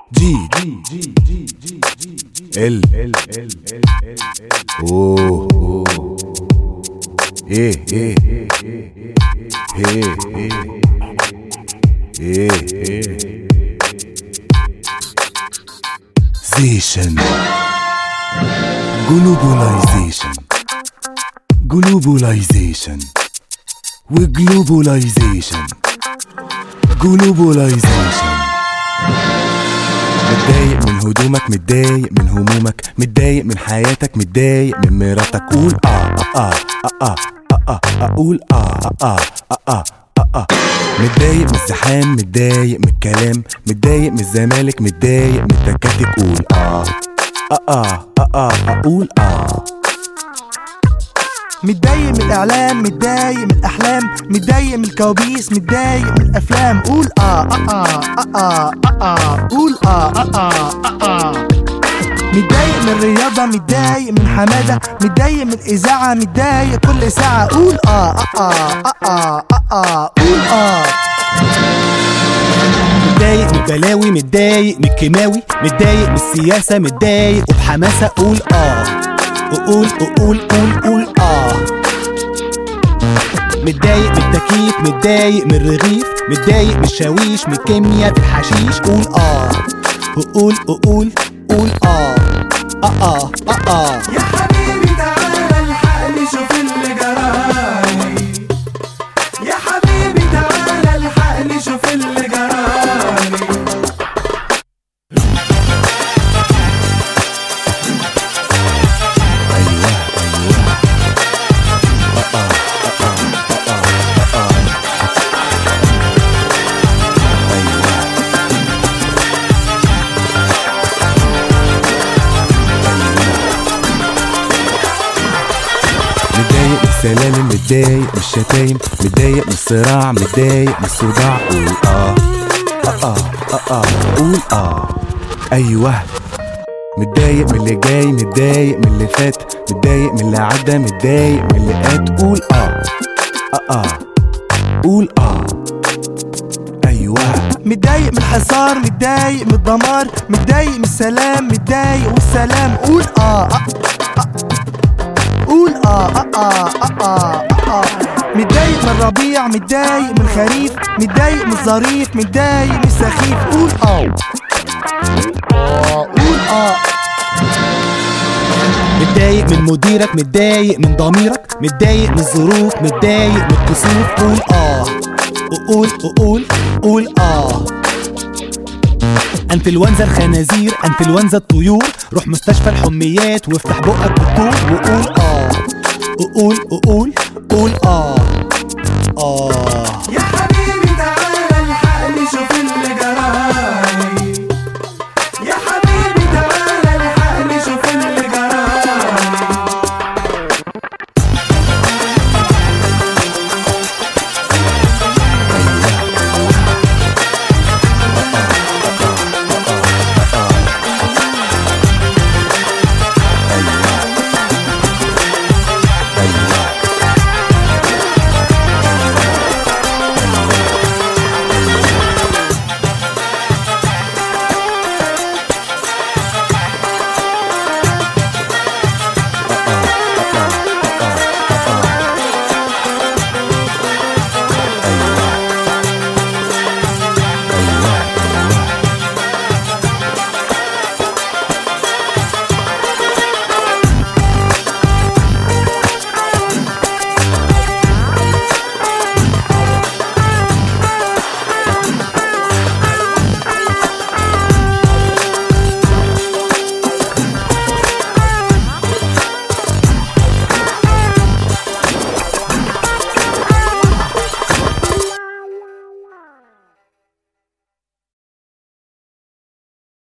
جي ال اوه ايه ايه ايه ايه زيشن جلوبولايزيشن وجلوبولايزيشن متضايق من هدومك، متضايق من همومك، متضايق من حياتك، متضايق من مراتك. قول قول متضايق من الزحام، متضايق من الكلام، متضايق من الزمالك، متضايق من التكاتك. قول قول متضايق من الاعلام، متضايق من الاحلام، متضايق من الكوابيس، متضايق من الافلام. قول قول متضايق من الرياضه، متضايق من حماده، متضايق من الاذاعه، متضايق كل ساعه. قول قول متضايق من البلاوي، متضايق من الكيماوي، متضايق من السياسه، متضايق وبحماسه. قول قول متضايق من التكييف، متضايق من الرغيف، متضايق من الشاويش، من الكيمياء في الحشيش. قول قول يا حبيبي تعالى الحقني شوف اللي جرالي، يا حبيبي تعالى الحقني شوف اللي جرالي. متضايق من السلالم، متضايق من الشتايم، متضايق من الصراع، متضايق من الصداع. قول قول ايوه. متضايق من اللي جاي، متضايق من اللي فات، متضايق من اللي عدى، متضايق من اللي قات. قول قول ايوه. متضايق من الحصار، متضايق من الدمار، متضايق من السلام، متضايق والسلام. قول قول متضايق من الربيع، متضايق من الخريف، متضايق من الظريف، متضايق من السخيف. قول قول متضايق من مديرك، متضايق من ضميرك، متضايق من الظروف، متضايق من الكسوف. قول قول انفلونزا الخنازير، انفلونزا الطيور، روح مستشفى الحميات وافتح بقك بالطول. وقول قول يا حبيبي